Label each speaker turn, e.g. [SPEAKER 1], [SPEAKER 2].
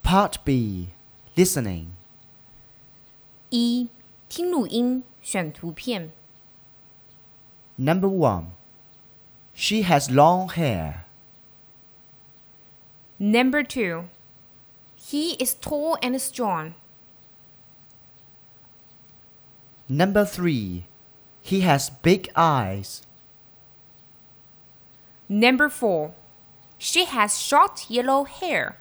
[SPEAKER 1] Part B. Listening.
[SPEAKER 2] 一、听录音，选图片。
[SPEAKER 1] Number 1. She has long hair.
[SPEAKER 2] Number 2. He is tall and strong.
[SPEAKER 1] Number 3. He has big eyes.
[SPEAKER 2] Number 4. She has short yellow hair.